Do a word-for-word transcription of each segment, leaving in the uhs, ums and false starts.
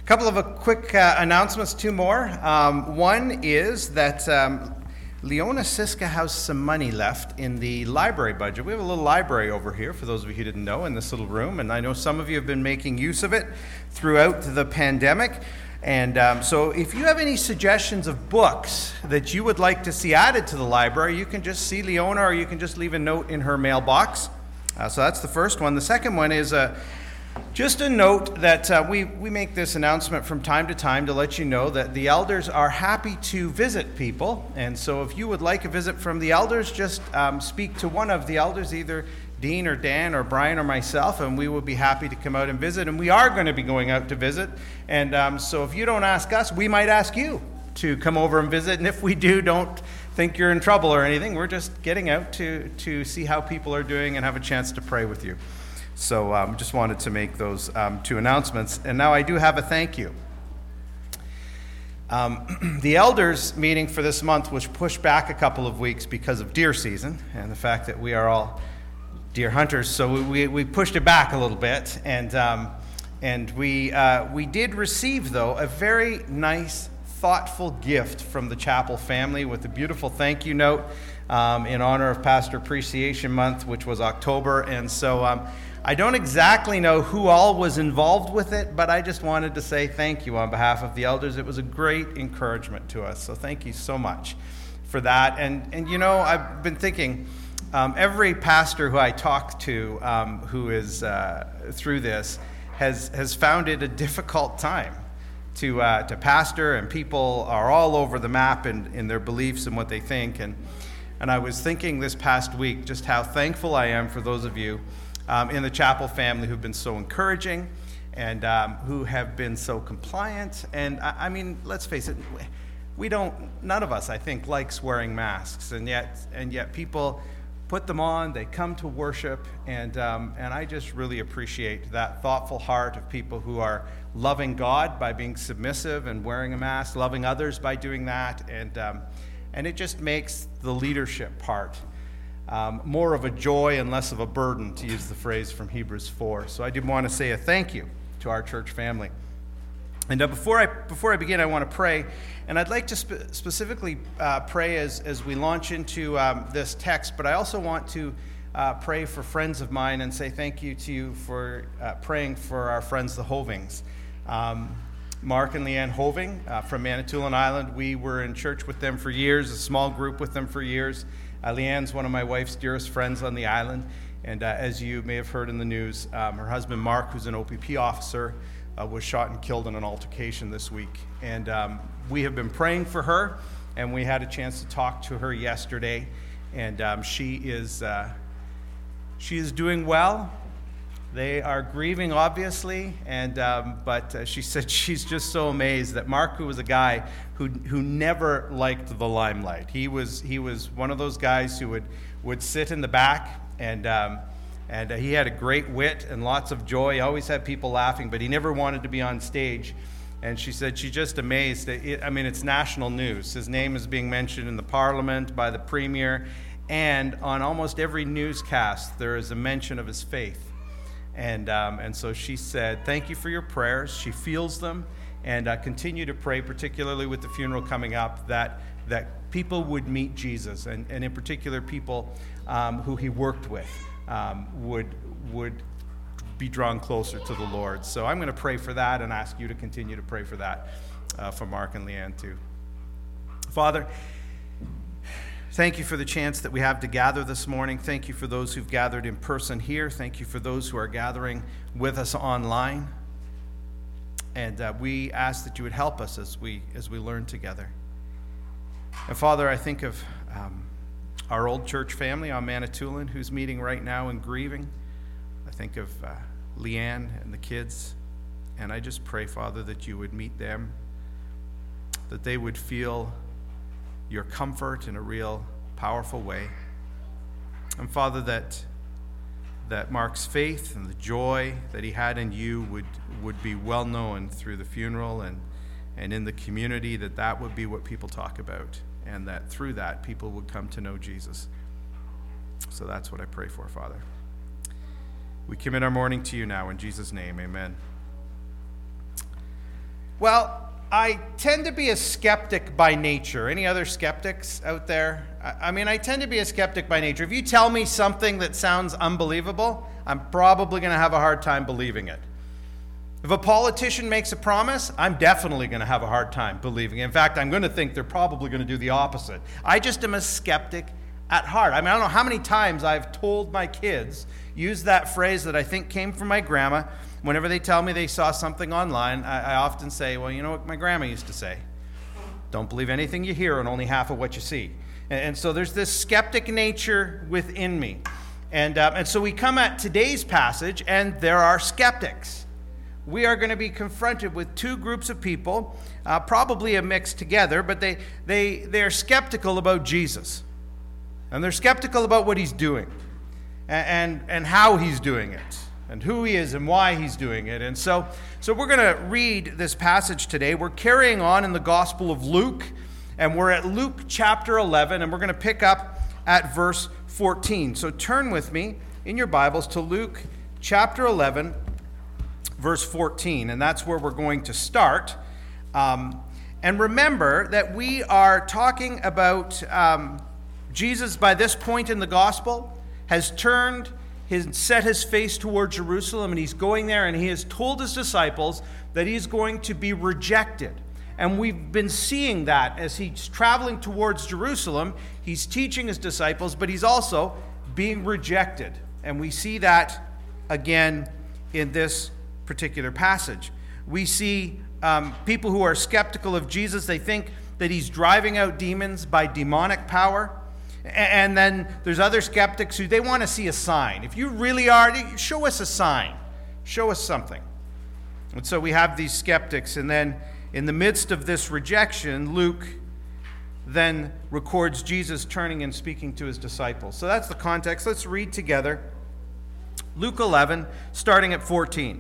couple of uh, quick uh, announcements, two more. Um, one is that um, Leona Siska has some money left in the library budget. We have a little library over here, for those of you who didn't know, in this little room, and I know some of you have been making use of it throughout the pandemic. And um, so if you have any suggestions of books that you would like to see added to the library, you can just see Leona, or you can just leave a note in her mailbox. Uh, so that's the first one. The second one is uh, just a note that uh, we, we make this announcement from time to time to let you know that the elders are happy to visit people. And so if you would like a visit from the elders, just um, speak to one of the elders, either Dean or Dan or Brian or myself, and we will be happy to come out and visit. And we are going to be going out to visit. And um, so if you don't ask us, we might ask you to come over and visit. And if we do, don't think you're in trouble or anything. We're just getting out to, to see how people are doing and have a chance to pray with you. So um, just wanted to make those um, two announcements. And now I do have a thank you. Um, the elders meeting for this month was pushed back a couple of weeks because of deer season and the fact that we are all deer hunters. So we, we pushed it back a little bit. And um, and we uh, we did receive, though, a very nice, thoughtful gift from the chapel family with a beautiful thank you note um, in honor of Pastor Appreciation Month, which was October. And so um, I don't exactly know who all was involved with it, but I just wanted to say thank you on behalf of the elders. It was a great encouragement to us. So thank you so much for that. And, and you know, I've been thinking, um, every pastor who I talk to um, who is uh, through this has, has found it a difficult time to uh, to pastor, and people are all over the map in, in their beliefs and what they think. And, and I was thinking this past week just how thankful I am for those of you Um, in the chapel family who've been so encouraging and um, who have been so compliant. And I, I mean, let's face it, we don't, none of us, I think, likes wearing masks, and yet and yet people put them on, they come to worship, and um, and I just really appreciate that thoughtful heart of people who are loving God by being submissive and wearing a mask, loving others by doing that, and um, and it just makes the leadership part Um, more of a joy and less of a burden, to use the phrase from Hebrews four. So I did want to say a thank you to our church family. And uh, before I before I begin, I want to pray, and I'd like to spe- specifically uh, pray as as we launch into um, this text. But I also want to uh, pray for friends of mine and say thank you to you for uh, praying for our friends, the Hovings. Um, Mark and Leanne Hoving uh, from Manitoulin Island. We were in church with them for years, a small group with them for years. Uh, Leanne's one of my wife's dearest friends on the island, and uh, as you may have heard in the news, um, her husband Mark, who's an O P P officer, uh, was shot and killed in an altercation this week. And um, we have been praying for her, and we had a chance to talk to her yesterday, and um, she is uh, she is doing well. They are grieving, obviously, and um, but uh, she said she's just so amazed that Mark, who was a guy who who never liked the limelight, he was he was one of those guys who would, would sit in the back, and um, and uh, he had a great wit and lots of joy. He always had people laughing, but he never wanted to be on stage. And she said she's just amazed. It, I mean, it's national news. His name is being mentioned in the Parliament by the Premier, and on almost every newscast there is a mention of his faith. And um, and so she said, thank you for your prayers. She feels them, and uh, continue to pray, particularly with the funeral coming up, that that people would meet Jesus, and, and in particular people um, who he worked with um, would would be drawn closer to the Lord. So I'm going to pray for that and ask you to continue to pray for that uh, for Mark and Leanne too. Father, thank you for the chance that we have to gather this morning. Thank you for those who've gathered in person here. Thank you for those who are gathering with us online. And uh, we ask that you would help us as we as we learn together. And Father, I think of um, our old church family on Manitoulin who's meeting right now and grieving. I think of uh, Leanne and the kids. And I just pray, Father, that you would meet them, that they would feel your comfort in a real powerful way. And Father, that that Mark's faith and the joy that he had in you would would be well known through the funeral and and in the community, that that would be what people talk about, and that through that people would come to know Jesus. So that's what I pray for, Father. We commit our morning to you now in Jesus' name, amen. Well, I tend to be a skeptic by nature. Any other skeptics out there? I mean, I tend to be a skeptic by nature. If you tell me something that sounds unbelievable, I'm probably going to have a hard time believing it. If a politician makes a promise, I'm definitely going to have a hard time believing it. In fact, I'm going to think they're probably going to do the opposite. I just am a skeptic at heart. I mean, I don't know how many times I've told my kids, use that phrase that I think came from my grandma. Whenever they tell me they saw something online, I, I often say, well, you know what my grandma used to say? Don't believe anything you hear and only half of what you see. And, and so there's this skeptic nature within me. And, uh, and so we come at today's passage, and there are skeptics. We are going to be confronted with two groups of people, uh, probably a mix together, but they, they, they're skeptical about Jesus. And they're skeptical about what he's doing and, and, and how he's doing it and who he is and why he's doing it. And so, so we're going to read this passage today. We're carrying on in the Gospel of Luke, and we're at Luke chapter eleven, and we're going to pick up at verse fourteen. So turn with me in your Bibles to Luke chapter eleven, verse fourteen, and that's where we're going to start. Um, and remember that we are talking about um, Jesus, by this point in the gospel, has turned his, set his face toward Jerusalem, and he's going there, and he has told his disciples that he's going to be rejected. And we've been seeing that as he's traveling towards Jerusalem. He's teaching his disciples, but he's also being rejected. And we see that again in this particular passage. We see um, people who are skeptical of Jesus. They think that he's driving out demons by demonic power. And then there's other skeptics who they want to see a sign. If you really are, show us a sign. Show us something. And so we have these skeptics. And then in the midst of this rejection, Luke then records Jesus turning and speaking to his disciples. So that's the context. Let's read together. Luke eleven, starting at fourteen.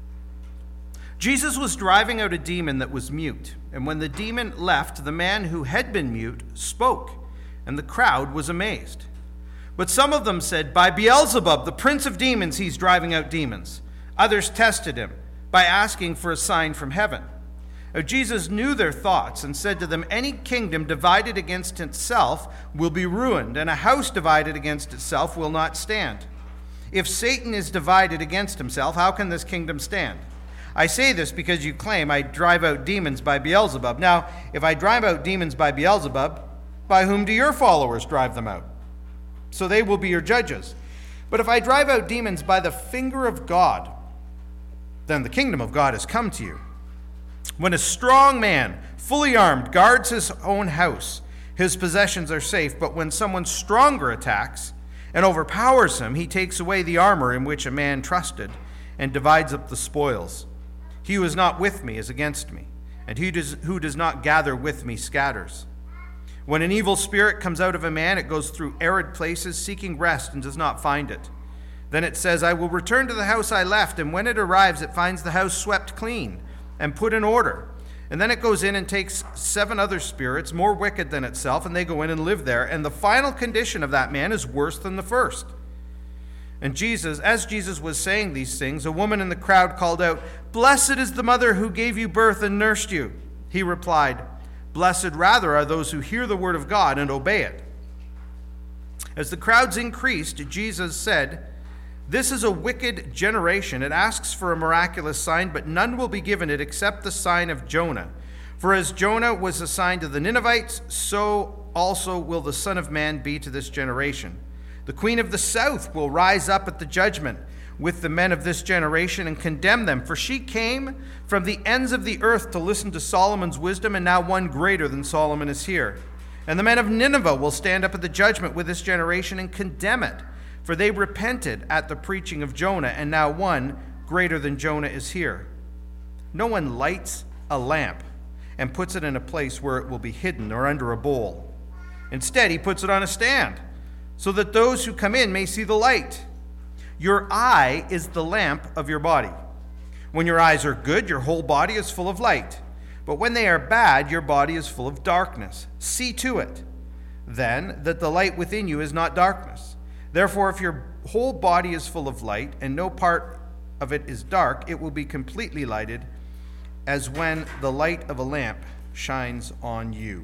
Jesus was driving out a demon that was mute, and when the demon left, the man who had been mute spoke, and the crowd was amazed. But some of them said, "By Beelzebub, the prince of demons, he's driving out demons." Others tested him by asking for a sign from heaven. Now, Jesus knew their thoughts and said to them, "Any kingdom divided against itself will be ruined, and a house divided against itself will not stand. If Satan is divided against himself, how can this kingdom stand? I say this because you claim I drive out demons by Beelzebub. Now, if I drive out demons by Beelzebub, by whom do your followers drive them out? So they will be your judges. But if I drive out demons by the finger of God, then the kingdom of God has come to you. When a strong man, fully armed, guards his own house, his possessions are safe. But when someone stronger attacks and overpowers him, he takes away the armor in which a man trusted and divides up the spoils. He who is not with me is against me, and he does, who does not gather with me scatters. When an evil spirit comes out of a man, it goes through arid places, seeking rest, and does not find it. Then it says, I will return to the house I left, and when it arrives, it finds the house swept clean and put in order. And then it goes in and takes seven other spirits, more wicked than itself, and they go in and live there. And the final condition of that man is worse than the first. And Jesus, as Jesus was saying these things, a woman in the crowd called out, Blessed is the mother who gave you birth and nursed you. He replied, Blessed rather are those who hear the word of God and obey it. As the crowds increased, Jesus said, This is a wicked generation. It asks for a miraculous sign, but none will be given it except the sign of Jonah. For as Jonah was a sign to the Ninevites, so also will the Son of Man be to this generation. The queen of the south will rise up at the judgment with the men of this generation and condemn them, for she came from the ends of the earth to listen to Solomon's wisdom, and now one greater than Solomon is here. And the men of Nineveh will stand up at the judgment with this generation and condemn it, for they repented at the preaching of Jonah, and now one greater than Jonah is here. No one lights a lamp and puts it in a place where it will be hidden or under a bowl. Instead, he puts it on a stand, so that those who come in may see the light. Your eye is the lamp of your body. When your eyes are good, your whole body is full of light. But when they are bad, your body is full of darkness. See to it, then, that the light within you is not darkness. Therefore, if your whole body is full of light, and no part of it is dark, it will be completely lighted, as when the light of a lamp shines on you.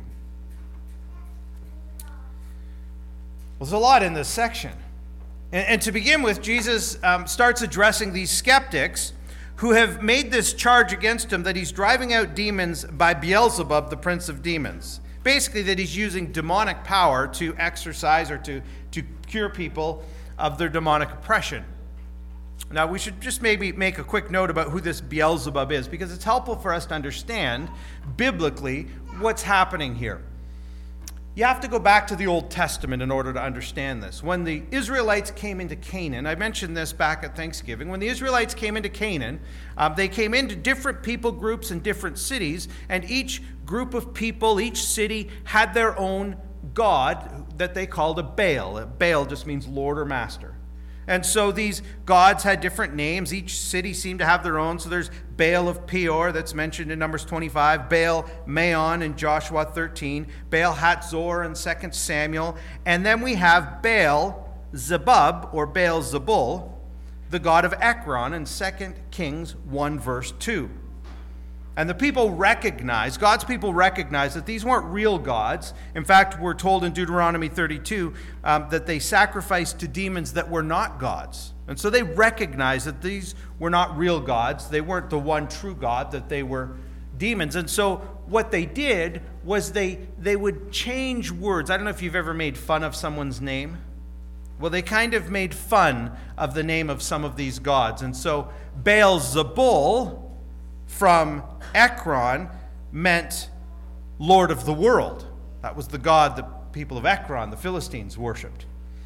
Well, there's a lot in this section. And, and to begin with, Jesus um, starts addressing these skeptics who have made this charge against him that he's driving out demons by Beelzebub, the prince of demons. Basically, that he's using demonic power to exorcise or to, to cure people of their demonic oppression. Now, we should just maybe make a quick note about who this Beelzebub is, because it's helpful for us to understand biblically what's happening here. You have to go back to the Old Testament in order to understand this. When the Israelites came into Canaan, I mentioned this back at Thanksgiving, when the Israelites came into Canaan, um, they came into different people groups in different cities, and each group of people, each city, had their own god that they called a Baal. A Baal just means Lord or Master. And so these gods had different names. Each city seemed to have their own. So there's Baal of Peor that's mentioned in Numbers twenty-five, Baal Maon in Joshua thirteen, Baal Hatzor in Second Samuel, and then we have Baal Zebub or Baal Zebul, the god of Ekron in Second Kings one verse two. And the people recognize, God's people recognize that these weren't real gods. In fact, we're told in Deuteronomy thirty-two um, that they sacrificed to demons that were not gods. And so they recognized that these were not real gods. They weren't the one true God, that they were demons. And so what they did was they, they would change words. I don't know if you've ever made fun of someone's name. Well, they kind of made fun of the name of some of these gods. And so Baal Zebul from Ekron meant Lord of the world. That was the god the people of Ekron, the Philistines, worshipped.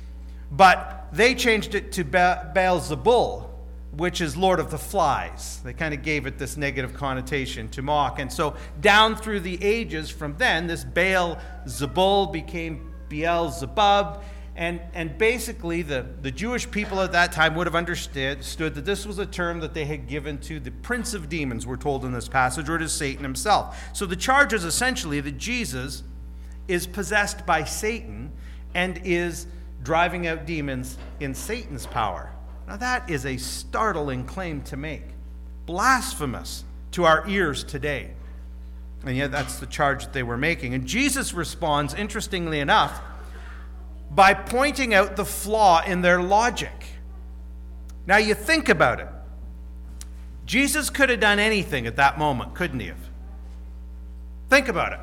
But they changed it to ba- Baal Zebul, which is Lord of the flies. They kind of gave it this negative connotation to mock. And so down through the ages from then, this Baal Zebul became Beelzebub. And, and basically, the, the Jewish people at that time would have understood stood that this was a term that they had given to the prince of demons, we're told in this passage, or to Satan himself. So the charge is essentially that Jesus is possessed by Satan and is driving out demons in Satan's power. Now that is a startling claim to make. Blasphemous to our ears today. And yet that's the charge that they were making. And Jesus responds, interestingly enough, by pointing out the flaw in their logic. Now you think about it. Jesus could have done anything at that moment, couldn't he have? Think about it.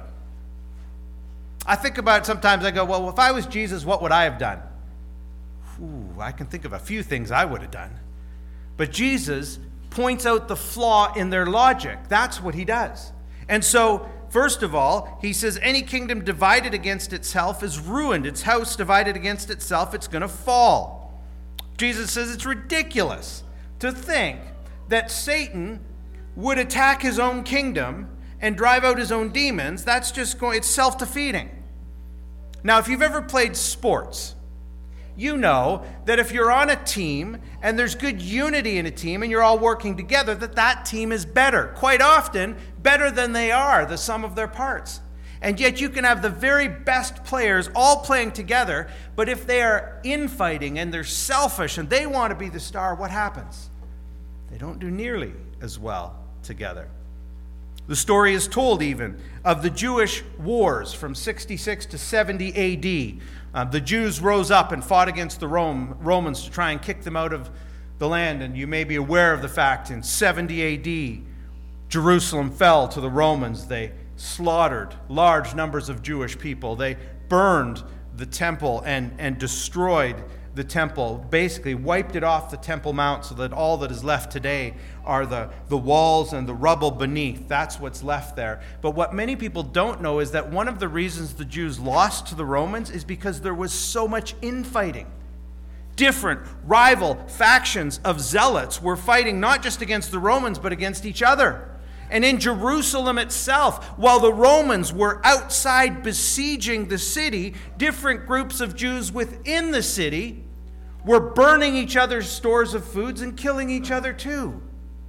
I think about it sometimes, I go, well, if I was Jesus, what would I have done? Ooh, I can think of a few things I would have done. But Jesus points out the flaw in their logic. That's what he does. And so, first of all, he says, any kingdom divided against itself is ruined. Its house divided against itself, it's going to fall. Jesus says it's ridiculous to think that Satan would attack his own kingdom and drive out his own demons. That's just going, it's self-defeating. Now, if you've ever played sports, you know that if you're on a team and there's good unity in a team and you're all working together, that that team is better. Quite often, better than they are, the sum of their parts. And yet you can have the very best players all playing together, but if they are infighting and they're selfish and they want to be the star, what happens? They don't do nearly as well together. The story is told even of the Jewish wars from sixty-six to seventy A D. Uh, the Jews rose up and fought against the Rome, Romans to try and kick them out of the land. And you may be aware of the fact in seventy A D, Jerusalem fell to the Romans. They slaughtered large numbers of Jewish people. They burned the temple and, and destroyed the temple, basically wiped it off the Temple Mount so that all that is left today are the, the walls and the rubble beneath. That's what's left there. But what many people don't know is that one of the reasons the Jews lost to the Romans is because there was so much infighting. Different rival factions of zealots were fighting not just against the Romans but against each other. And in Jerusalem itself, while the Romans were outside besieging the city, different groups of Jews within the city were burning each other's stores of foods and killing each other too.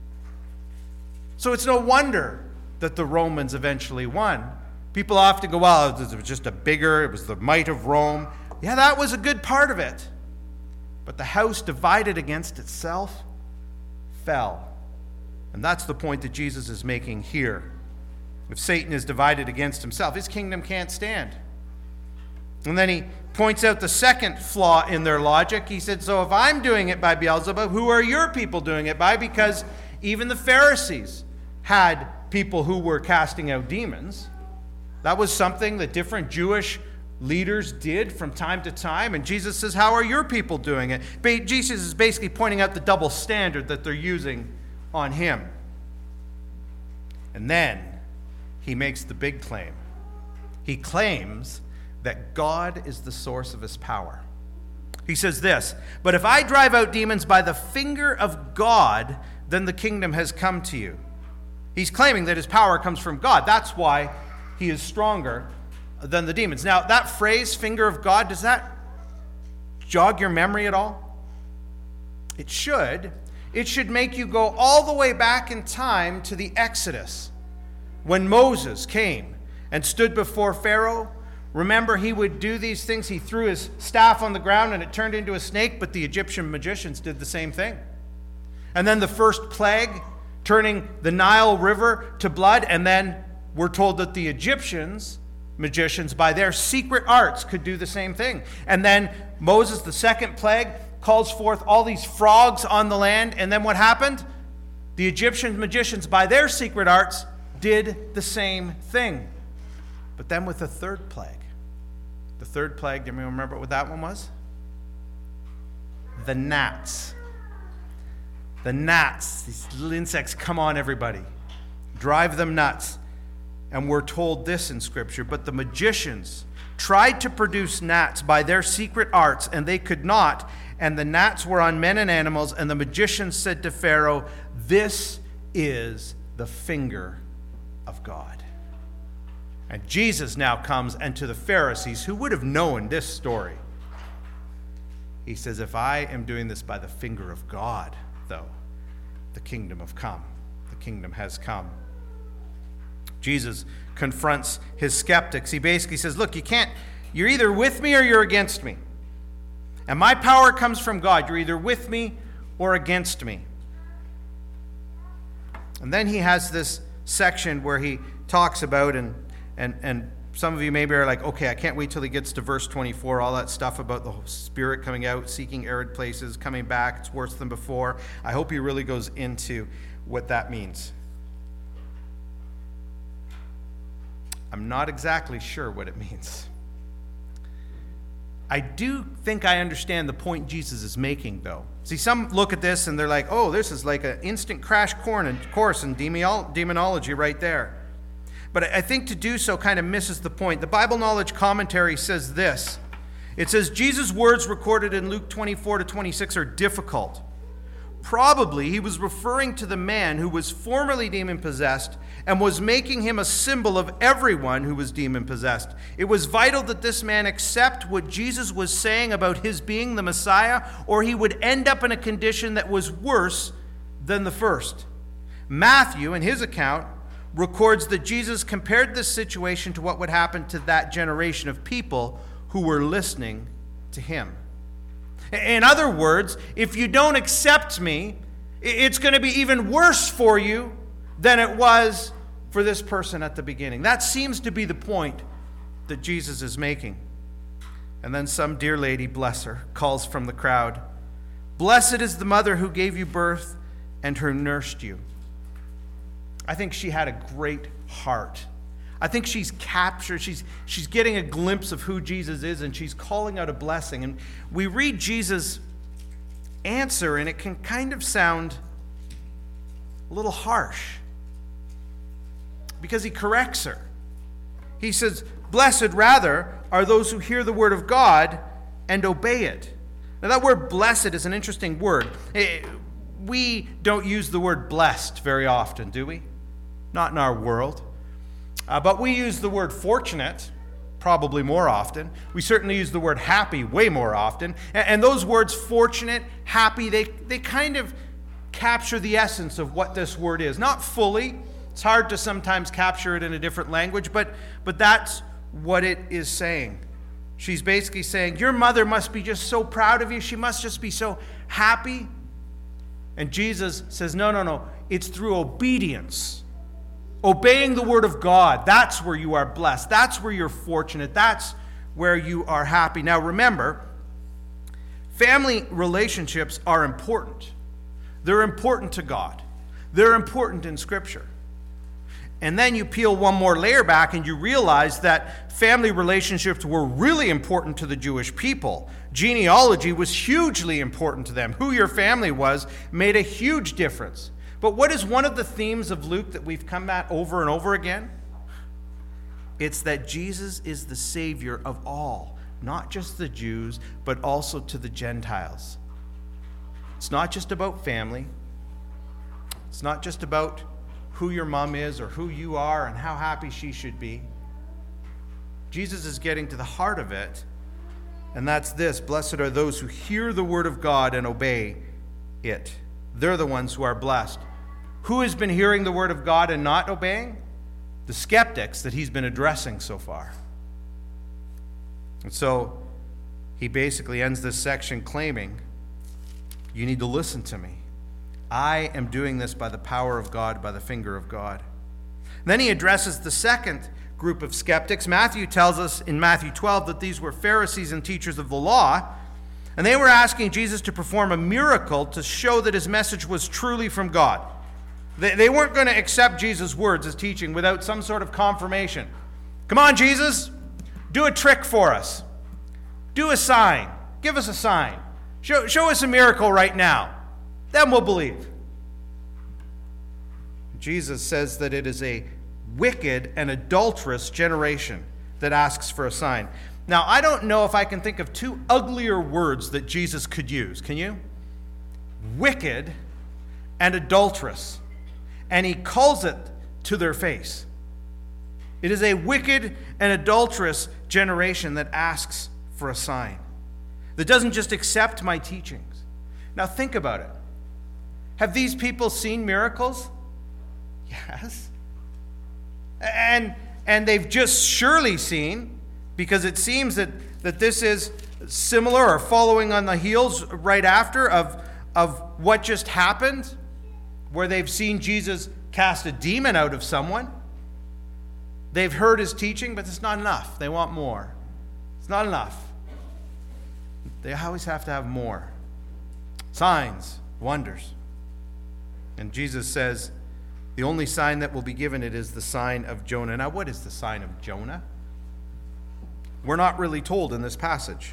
So it's no wonder that the Romans eventually won. People often go, well, it was just a bigger, it was the might of Rome. Yeah, that was a good part of it. But the house divided against itself fell. And that's the point that Jesus is making here. If Satan is divided against himself, his kingdom can't stand. And then he points out the second flaw in their logic. He said, so if I'm doing it by Beelzebub, who are your people doing it by? Because even the Pharisees had people who were casting out demons. That was something that different Jewish leaders did from time to time. And Jesus says, how are your people doing it? Jesus is basically pointing out the double standard that they're using on him. And then he makes the big claim. He claims that God is the source of his power. He says this, but if I drive out demons by the finger of God, then the kingdom has come to you. He's claiming that his power comes from God. That's why he is stronger than the demons. Now, that phrase, finger of God, does that jog your memory at all? It should. It should make you go all the way back in time to the Exodus, when Moses came and stood before Pharaoh. Remember, he would do these things. He threw his staff on the ground and it turned into a snake, but the Egyptian magicians did the same thing. And then the first plague, turning the Nile River to blood, and then we're told that the Egyptians, magicians, by their secret arts could do the same thing. And then Moses, the second plague, calls forth all these frogs on the land, and then what happened? The Egyptian magicians, by their secret arts, did the same thing. But then with the third plague, the third plague, do you remember what that one was? The gnats. The gnats, these little insects come on everybody, drive them nuts. And we're told this in Scripture, but the magicians tried to produce gnats by their secret arts, and they could not. And the gnats were on men and animals, and the magicians said to Pharaoh, this is the finger of God. And Jesus now comes, and to the Pharisees, who would have known this story, he says, if I am doing this by the finger of God, though, the kingdom have come. The kingdom has come. Jesus confronts his skeptics. He basically says, look, you can't, you're either with me or you're against me. And my power comes from God. You're either with me or against me. And then he has this section where he talks about, and and and some of you maybe are like, okay, I can't wait till he gets to verse twenty-four, all that stuff about the Spirit coming out, seeking arid places, coming back, it's worse than before. I hope he really goes into what that means. I'm not exactly sure what it means. I do think I understand the point Jesus is making, though. See, some look at this and they're like, oh, this is like an instant crash course in demonology right there. But I think to do so kind of misses the point. The Bible Knowledge Commentary says this. It says, Jesus' words recorded in Luke twenty-four to twenty-six are difficult. Probably he was referring to the man who was formerly demon-possessed and was making him a symbol of everyone who was demon-possessed. It was vital that this man accept what Jesus was saying about his being the Messiah, or he would end up in a condition that was worse than the first. Matthew, in his account, records that Jesus compared this situation to what would happen to that generation of people who were listening to him. In other words, if you don't accept me, it's going to be even worse for you than it was for this person at the beginning. That seems to be the point that Jesus is making. And then some dear lady, bless her, calls from the crowd, "Blessed is the mother who gave you birth and who nursed you." I think she had a great heart. I think she's captured, she's, she's getting a glimpse of who Jesus is, and she's calling out a blessing. And we read Jesus' answer, and it can kind of sound a little harsh because he corrects her. He says, "Blessed, rather, are those who hear the word of God and obey it." Now, that word blessed is an interesting word. We don't use the word blessed very often, do we? Not in our world. Uh, but we use the word fortunate probably more often. We certainly use the word happy way more often. And, and those words, fortunate, happy, they, they kind of capture the essence of what this word is. Not fully. It's hard to sometimes capture it in a different language, but, but that's what it is saying. She's basically saying, your mother must be just so proud of you. She must just be so happy. And Jesus says, no, no, no. It's through obedience. Obeying the word of God. That's where you are blessed. That's where you're fortunate. That's where you are happy. Now remember, family relationships are important. They're important to God. They're important in Scripture. And then you peel one more layer back and you realize that family relationships were really important to the Jewish people. Genealogy was hugely important to them. Who your family was made a huge difference. But what is one of the themes of Luke that we've come at over and over again? It's that Jesus is the Savior of all, not just the Jews, but also to the Gentiles. It's not just about family. It's not just about who your mom is or who you are and how happy she should be. Jesus is getting to the heart of it, and that's this: blessed are those who hear the word of God and obey it. They're the ones who are blessed. Who has been hearing the word of God and not obeying? The skeptics that he's been addressing so far. And so he basically ends this section claiming, you need to listen to me. I am doing this by the power of God, by the finger of God. Then he addresses the second group of skeptics. Matthew tells us in Matthew twelve that these were Pharisees and teachers of the law, and they were asking Jesus to perform a miracle to show that his message was truly from God. They, they weren't going to accept Jesus' words as teaching without some sort of confirmation. Come on, Jesus, do a trick for us. Do a sign. Give us a sign. Show, show us a miracle right now. Then we'll believe. Jesus says that it is a wicked and adulterous generation that asks for a sign. Now, I don't know if I can think of two uglier words that Jesus could use. Can you? Wicked and adulterous. And he calls it to their face. It is a wicked and adulterous generation that asks for a sign, that doesn't just accept my teachings. Now think about it. Have these people seen miracles? Yes. And and they've just surely seen, because it seems that, that this is similar or following on the heels right after of, of what just happened, where they've seen Jesus cast a demon out of someone. They've heard his teaching, but it's not enough. They want more. It's not enough. They always have to have more. Signs, wonders. And Jesus says, the only sign that will be given it is the sign of Jonah. Now, what is the sign of Jonah? We're not really told in this passage.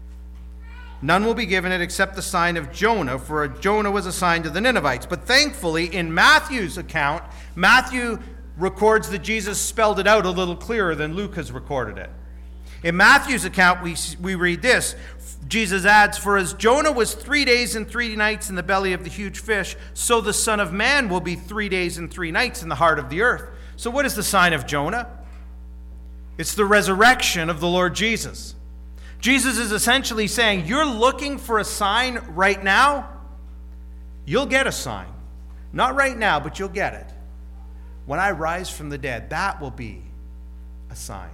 None will be given it except the sign of Jonah, for Jonah was a sign to the Ninevites. But thankfully, in Matthew's account, Matthew records that Jesus spelled it out a little clearer than Luke has recorded it. In Matthew's account, we, we read this. Jesus adds, for as Jonah was three days and three nights in the belly of the huge fish, so the Son of Man will be three days and three nights in the heart of the earth. So what is the sign of Jonah? It's the resurrection of the Lord Jesus. Jesus is essentially saying, you're looking for a sign right now? You'll get a sign. Not right now, but you'll get it. When I rise from the dead, that will be a sign.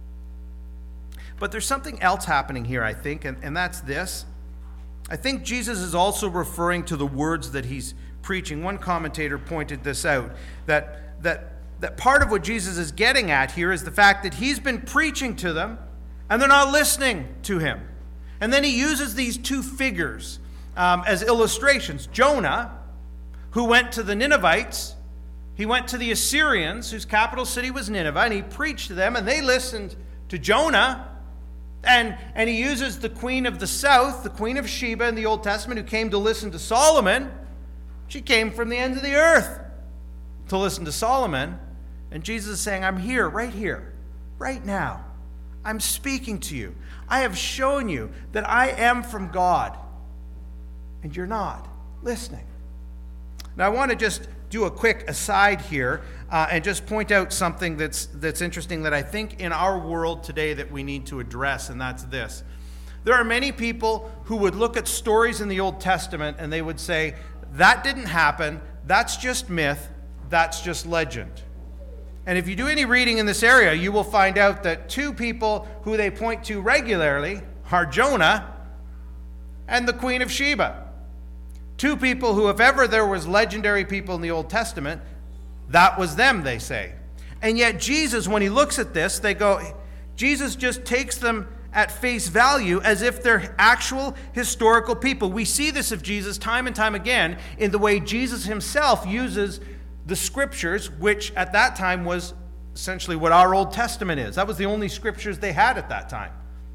But there's something else happening here, I think, and, and that's this. I think Jesus is also referring to the words that he's preaching. One commentator pointed this out, that, that, that part of what Jesus is getting at here is the fact that he's been preaching to them, and they're not listening to him. And then he uses these two figures um, as illustrations. Jonah, who went to the Ninevites, he went to the Assyrians, whose capital city was Nineveh, and he preached to them, and they listened to Jonah. And, and he uses the queen of the south, the queen of Sheba in the Old Testament, who came to listen to Solomon. She came from the ends of the earth to listen to Solomon. And Jesus is saying, I'm here, right here, right now. I'm speaking to you. I have shown you that I am from God. And you're not listening. Now I want to just do a quick aside here uh, and just point out something that's that's interesting that I think in our world today that we need to address, and that's this. There are many people who would look at stories in the Old Testament and they would say, that didn't happen, that's just myth, that's just legend. And if you do any reading in this area, you will find out that two people who they point to regularly are Jonah and the Queen of Sheba. Two people who, if ever there was legendary people in the Old Testament, that was them, they say. And yet Jesus, when he looks at this, they go, Jesus just takes them at face value as if they're actual historical people. We see this of Jesus time and time again in the way Jesus himself uses the scriptures, which at that time was essentially what our Old Testament is. That was the only scriptures they had at that time.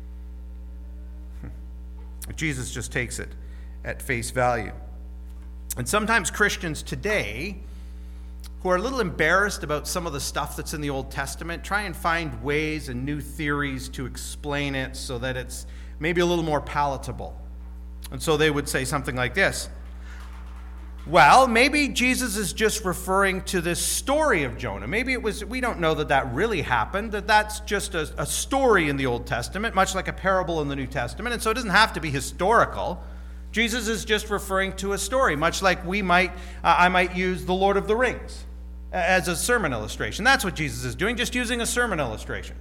Jesus just takes it at face value. And sometimes Christians today, who are a little embarrassed about some of the stuff that's in the Old Testament, try and find ways and new theories to explain it so that it's maybe a little more palatable. And so they would say something like this. Well, maybe Jesus is just referring to this story of Jonah. Maybe it was, we don't know that that really happened, that that's just a, a story in the Old Testament, much like a parable in the New Testament. And so it doesn't have to be historical. Jesus is just referring to a story, much like we might, uh, I might use the Lord of the Rings as a sermon illustration. That's what Jesus is doing, just using a sermon illustration.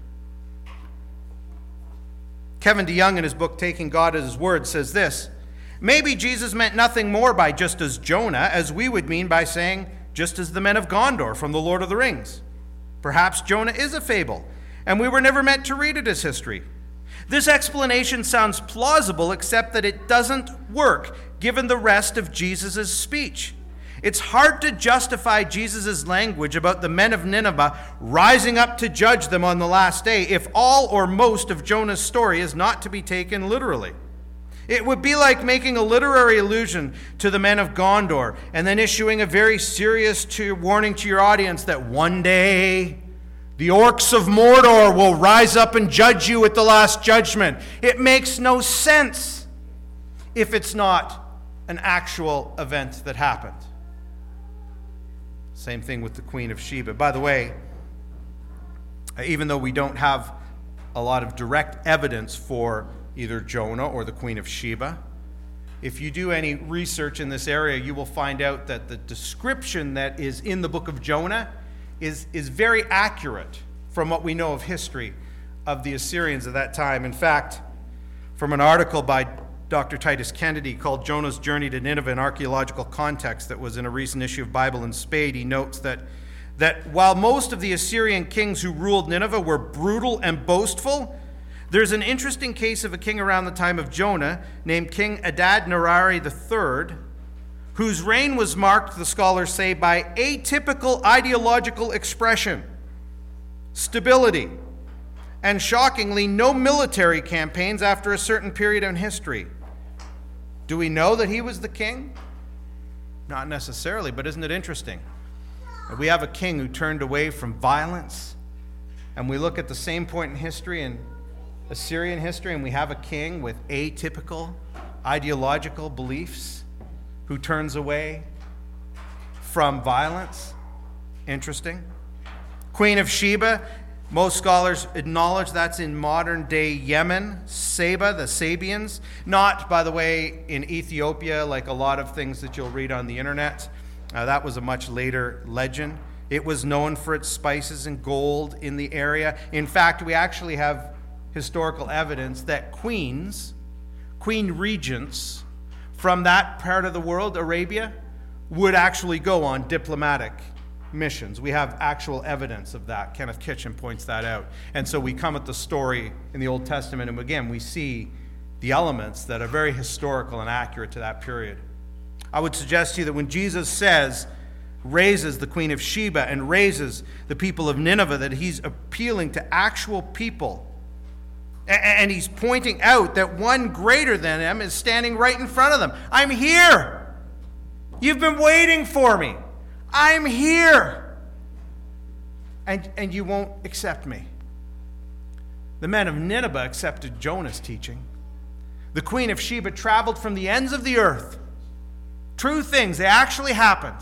Kevin DeYoung, in his book, Taking God at His Word, says this, maybe Jesus meant nothing more by just as Jonah as we would mean by saying just as the men of Gondor from the Lord of the Rings. Perhaps Jonah is a fable, and we were never meant to read it as history. This explanation sounds plausible, except that it doesn't work given the rest of Jesus' speech. It's hard to justify Jesus' language about the men of Nineveh rising up to judge them on the last day if all or most of Jonah's story is not to be taken literally. It would be like making a literary allusion to the men of Gondor and then issuing a very serious to, warning to your audience that one day the orcs of Mordor will rise up and judge you at the last judgment. It makes no sense if it's not an actual event that happened. Same thing with the Queen of Sheba. By the way, even though we don't have a lot of direct evidence for either Jonah or the Queen of Sheba, if you do any research in this area, you will find out that the description that is in the book of Jonah is, is very accurate from what we know of history of the Assyrians at that time. In fact, from an article by Doctor Titus Kennedy called Jonah's Journey to Nineveh in Archaeological Context that was in a recent issue of Bible and Spade, he notes that, that while most of the Assyrian kings who ruled Nineveh were brutal and boastful, there's an interesting case of a king around the time of Jonah named King Adad-nirari the third, whose reign was marked, the scholars say, by atypical ideological expression, stability, and shockingly, no military campaigns after a certain period in history. Do we know that he was the king? Not necessarily, but isn't it interesting? We have a king who turned away from violence, and we look at the same point in history in Assyrian history, and we have a king with atypical ideological beliefs who turns away from violence. Interesting. Queen of Sheba, most scholars acknowledge that's in modern-day Yemen, Saba, the Sabians. Not, by the way, in Ethiopia, like a lot of things that you'll read on the internet. Uh, that was a much later legend. It was known for its spices and gold in the area. In fact, we actually have historical evidence that queens, queen regents from that part of the world, Arabia, would actually go on diplomatic missions. We have actual evidence of that. Kenneth Kitchen points that out. And so we come at the story in the Old Testament, and again, we see the elements that are very historical and accurate to that period. I would suggest to you that when Jesus says, raises the Queen of Sheba and raises the people of Nineveh, that he's appealing to actual people. And he's pointing out that one greater than them is standing right in front of them. I'm here. You've been waiting for me. I'm here. And, and you won't accept me. The men of Nineveh accepted Jonah's teaching. The Queen of Sheba traveled from the ends of the earth. True things, they actually happened.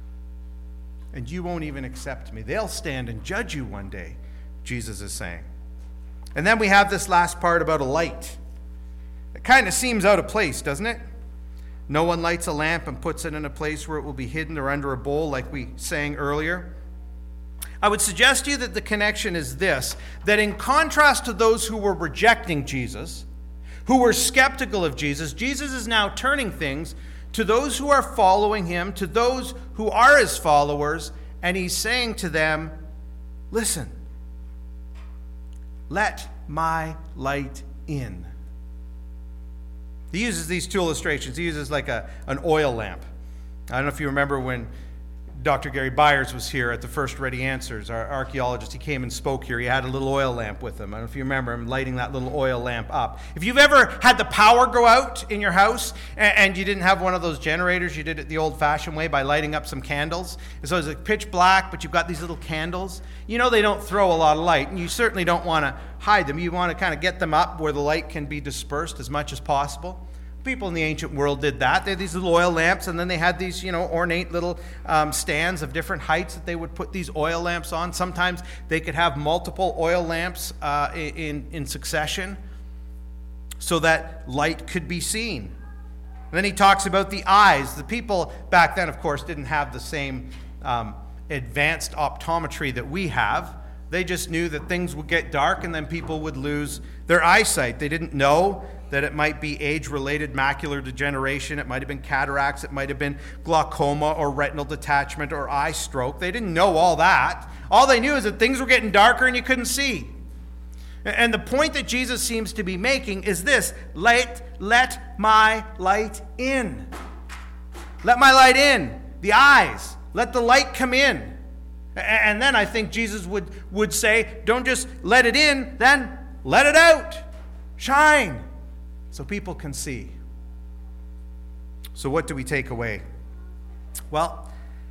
And you won't even accept me. They'll stand and judge you one day, Jesus is saying. And then we have this last part about a light. It kind of seems out of place, doesn't it? No one lights a lamp and puts it in a place where it will be hidden or under a bowl, like we sang earlier. I would suggest to you that the connection is this, that in contrast to those who were rejecting Jesus, who were skeptical of Jesus, Jesus is now turning things to those who are following him, to those who are his followers, and he's saying to them, listen, let my light in. He uses these two illustrations. He uses like a, an oil lamp. I don't know if you remember when Doctor Gary Byers was here at the First Ready Answers, our archaeologist. He came and spoke here. He had a little oil lamp with him. I don't know if you remember him lighting that little oil lamp up. If you've ever had the power go out in your house and, and you didn't have one of those generators, you did it the old-fashioned way by lighting up some candles. And so it's like pitch black, but you've got these little candles. You know they don't throw a lot of light, and you certainly don't want to hide them. You want to kind of get them up where the light can be dispersed as much as possible. People in the ancient world did that. They had these little oil lamps, and then they had these, you know, ornate little um, stands of different heights that they would put these oil lamps on. Sometimes they could have multiple oil lamps uh, in, in succession so that light could be seen. And then he talks about the eyes. The people back then, of course, didn't have the same um, advanced optometry that we have. They just knew that things would get dark and then people would lose their eyesight. They didn't know that it might be age-related macular degeneration, it might have been cataracts, it might have been glaucoma or retinal detachment or eye stroke. They didn't know all that. All they knew is that things were getting darker and you couldn't see. And the point that Jesus seems to be making is this: let, let my light in. Let my light in. The eyes. Let the light come in. And then I think Jesus would, would say, don't just let it in, then let it out. Shine. So people can see. So what do we take away? Well,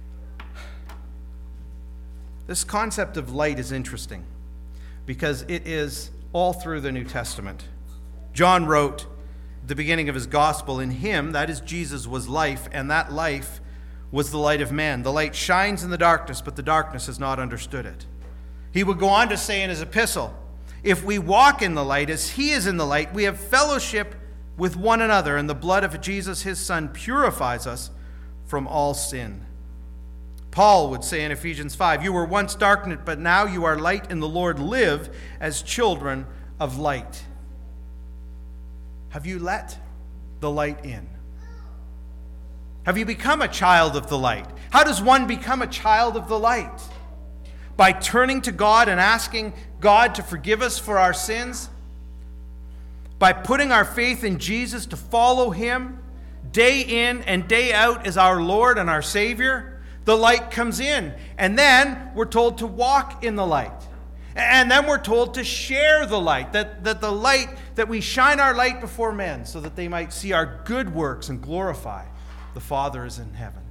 this concept of light is interesting because it is all through the New Testament. John wrote at the beginning of his gospel, in him, that is Jesus, was life, and that life was the light of man. The light shines in the darkness, but the darkness has not understood it. He would go on to say in his epistle, if we walk in the light as he is in the light, we have fellowship with one another, and the blood of Jesus, his Son, purifies us from all sin. Paul would say in Ephesians five, you were once darkness, but now you are light in the Lord. Live as children of light. Have you let the light in? Have you become a child of the light? How does one become a child of the light? By turning to God and asking God to forgive us for our sins? By putting our faith in Jesus to follow him day in and day out as our Lord and our Savior? The light comes in. And then we're told to walk in the light. And then we're told to share the light. That, that the light, that we shine our light before men so that they might see our good works and glorify the Father is in heaven.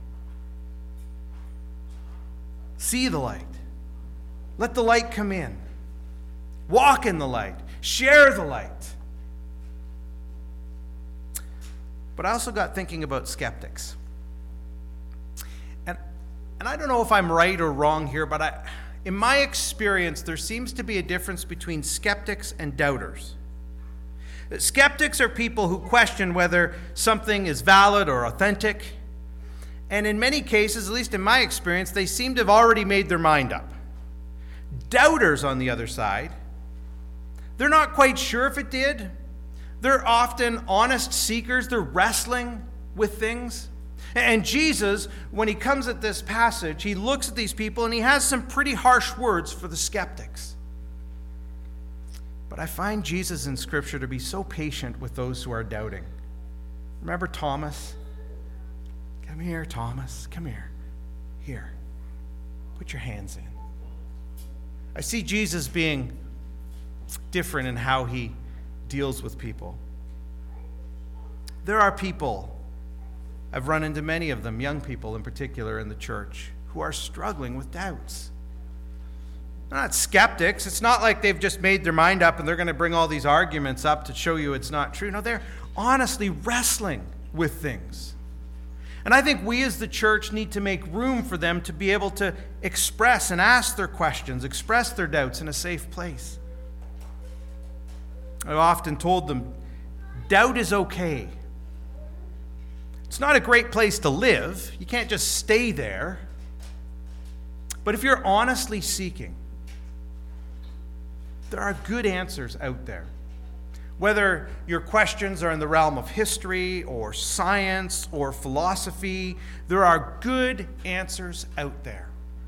See the light. Let the light come in. Walk in the light. Share the light. But I also got thinking about skeptics. And, and I don't know if I'm right or wrong here, but I, in my experience, there seems to be a difference between skeptics and doubters. Skeptics are people who question whether something is valid or authentic. And in many cases, at least in my experience, they seem to have already made their mind up. Doubters, on the other side, they're not quite sure if it did. They're often honest seekers. They're wrestling with things. And Jesus, when he comes at this passage, he looks at these people and he has some pretty harsh words for the skeptics. But I find Jesus in Scripture to be so patient with those who are doubting. Remember Thomas? Come here, Thomas. Come here. Here. Put your hands in. I see Jesus being different in how he deals with people. There are people, I've run into many of them, young people in particular in the church, who are struggling with doubts. They're not skeptics. It's not like they've just made their mind up and they're going to bring all these arguments up to show you it's not true. No, they're honestly wrestling with things. And I think we as the church need to make room for them to be able to express and ask their questions, express their doubts in a safe place. I've often told them, doubt is okay. It's not a great place to live. You can't just stay there. But if you're honestly seeking, there are good answers out there. Whether your questions are in the realm of history or science or philosophy, there are good answers out there.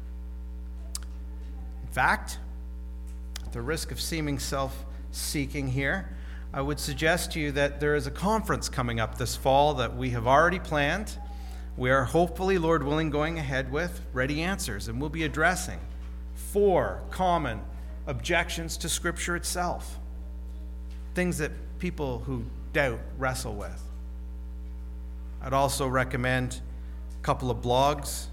In fact, at the risk of seeming self-seeking here, I would suggest to you that there is a conference coming up this fall that we have already planned. We are hopefully, Lord willing, going ahead with Ready Answers, and we'll be addressing four common objections to Scripture itself. Things that people who doubt wrestle with. I'd also recommend a couple of blogs.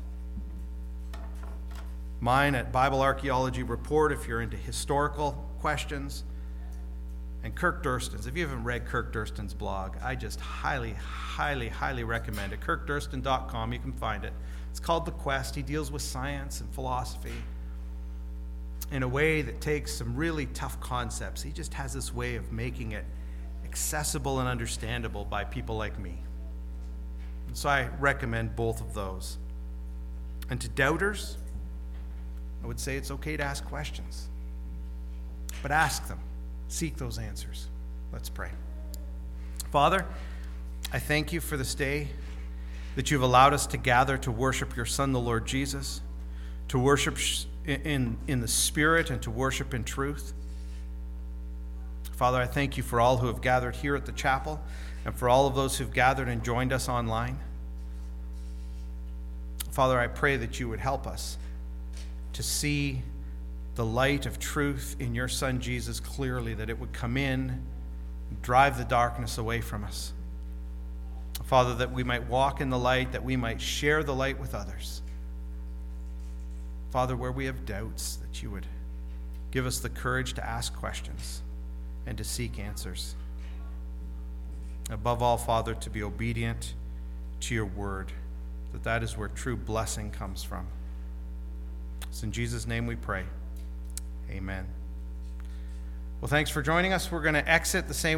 Mine at Bible Archaeology Report if you're into historical questions. And Kirk Durston's. If you haven't read Kirk Durston's blog, I just highly, highly, highly recommend it. kirk durston dot com, you can find it. It's called The Quest. He deals with science and philosophy in a way that takes some really tough concepts. He just has this way of making it accessible and understandable by people like me. And so I recommend both of those. And to doubters, I would say it's okay to ask questions. But ask them. Seek those answers. Let's pray. Father, I thank you for this day that you've allowed us to gather to worship your Son, the Lord Jesus, to worship in, in the Spirit and to worship in truth. Father, I thank you for all who have gathered here at the chapel and for all of those who've gathered and joined us online. Father, I pray that you would help us to see the light of truth in your Son Jesus clearly, that it would come in, drive the darkness away from us. Father, that we might walk in the light, that we might share the light with others. Father, where we have doubts, that you would give us the courage to ask questions and to seek answers. Above all, Father, to be obedient to your word, that that is where true blessing comes from. It's in Jesus' name we pray. Amen. Well, thanks for joining us. We're going to exit the same